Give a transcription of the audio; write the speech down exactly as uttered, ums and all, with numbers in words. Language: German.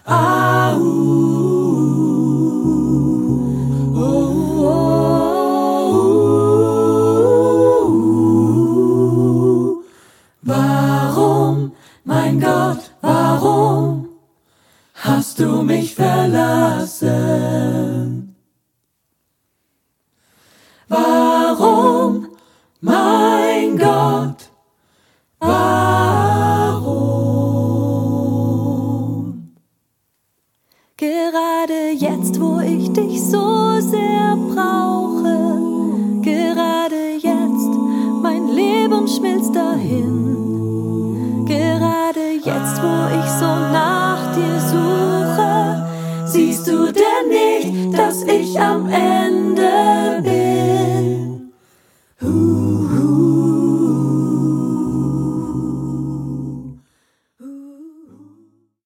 Au, oh, oh, oh. Warum, mein Gott, warum hast du mich verlassen? Warum, mein Gott, warum? Gerade jetzt, wo ich dich so sehr brauche,